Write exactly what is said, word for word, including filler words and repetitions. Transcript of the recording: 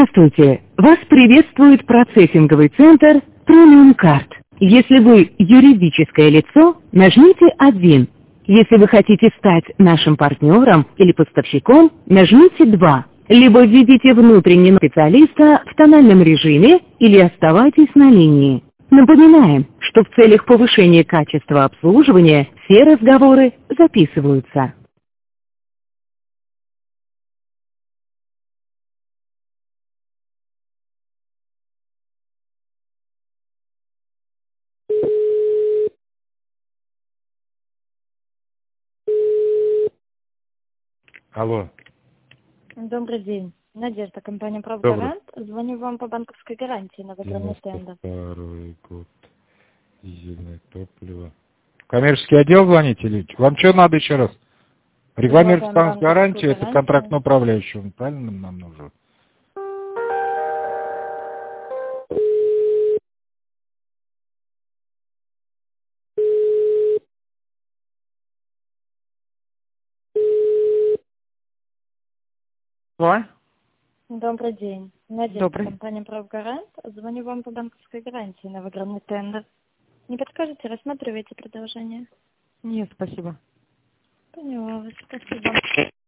Здравствуйте! Вас приветствует процессинговый центр Premium Card. Если вы юридическое лицо, нажмите один. Если вы хотите стать нашим партнером или поставщиком, нажмите два. Либо введите внутреннего специалиста в тональном режиме или оставайтесь на линии. Напоминаем, что в целях повышения качества обслуживания все разговоры записываются. Алло. Добрый день. Надежда, компания Добрый. «Правгарант». Звоню вам по банковской гарантии на выигранный тендер. девяносто второй год. Дизельное топливо. Коммерческий отдел звоните или? Вам что надо еще раз? Рекламировать Предлагаем банк гарантии, банковскую это гарантию. контрактный управляющий. Он правильно нам нужен? Алло. Добрый день. Надежда, Добрый. компания «Правгарант». Звоню вам по банковской гарантии на выигранный тендер. Не подскажете, рассматриваете предложение? Нет, спасибо. Поняла вас. Спасибо.